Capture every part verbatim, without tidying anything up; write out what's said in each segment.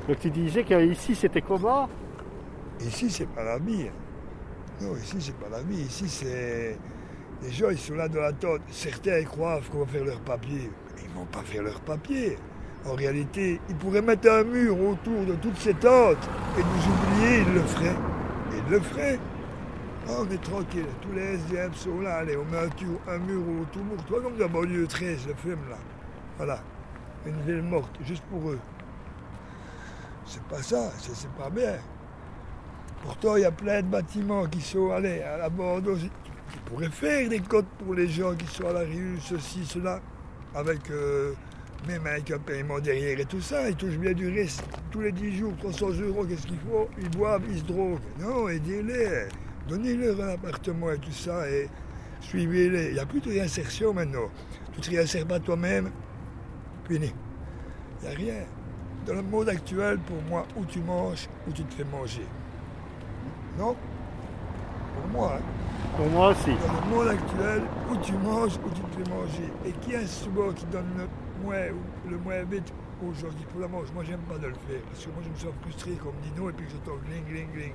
Donc tu disais qu'ici c'était comment? Ici, c'est pas la vie. Non, ici, c'est pas la vie. Ici, c'est... Les gens, ils sont là dans l'attente. Certains croient qu'on va faire leur papier. Ils vont pas faire leur papier. En réalité, ils pourraient mettre un mur autour de toutes ces tentes et nous oublier, ils le feraient. Ils le feraient. Ah, on est tranquille. Tous les S D F sont là. Allez, on met un, tour, un mur autour. Toi, comme dans banlieue treize, le film, là. Voilà. Une ville morte, juste pour eux. C'est pas ça, c'est pas bien. Pourtant, il y a plein de bâtiments qui sont allés à l'abandon. Tu pourrais faire des codes pour les gens qui sont à la rue, ceci, cela, avec euh, même avec un paiement derrière et tout ça. Ils touchent bien du risque. Tous les dix jours, trois cents euros, qu'est-ce qu'il faut? Ils boivent, ils se droguent. Non, aidez-les. Donnez-leur un appartement et tout ça et suivez-les. Il n'y a plus de réinsertion maintenant. Tu te réinsères pas toi-même, fini. Il n'y a rien. Dans le monde actuel, pour moi, où tu manges, où tu te fais manger. Non? Pour moi, hein. Pour moi aussi. Dans le monde actuel, où tu manges, où tu te fais manger. Et qui est souvent qui donne le moins, le moins vite aux gens qui font la mange? Moi, j'aime pas de le faire. Parce que moi, je me sens frustré comme Nino et puis que j'entends gling, gling, gling.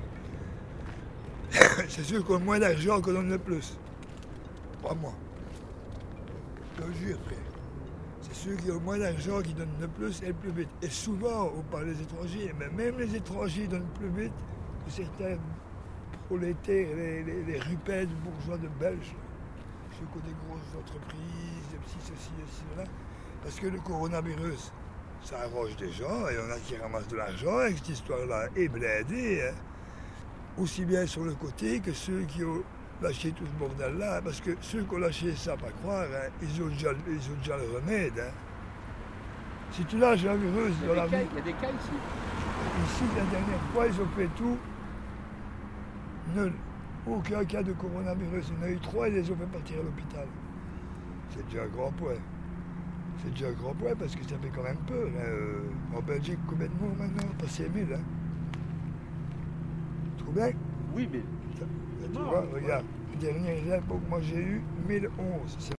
C'est sûr qu'on a moins d'argent qu'on donne le plus. Pas moi. Je te jure, frère. C'est ceux qui ont moins d'argent qui donnent le plus et le plus vite. Et souvent, on parle des étrangers, mais même les étrangers donnent plus vite que certains prolétaires, les, les, les rupèdes bourgeois de Belges, ceux qui ont des grosses entreprises, des petits ceci, ceci, cela. Parce que le coronavirus, ça arrange des gens, et il y en a qui ramassent de l'argent avec cette histoire-là, et blindés, hein. Aussi bien sur le côté que ceux qui ont lâché tout ce bordel-là, parce que ceux qui ont lâché ça, pas croire, hein, ils, ont déjà, ils ont déjà le remède. Hein. Si tu lâches un virus dans la vie... Il y a des cas ici. Ici, la dernière fois, ils ont fait tout. Nul. Aucun cas de coronavirus. Il y en a eu trois et ils les ont fait partir à l'hôpital. C'est déjà un grand point. C'est déjà un grand point parce que ça fait quand même peur. Hein. Euh, en Belgique, combien de morts maintenant? Passé mille. Hein. Tu trouves bien? Oui, mais... Tu vois, regarde, la dernière info que moi j'ai eue, mille onze.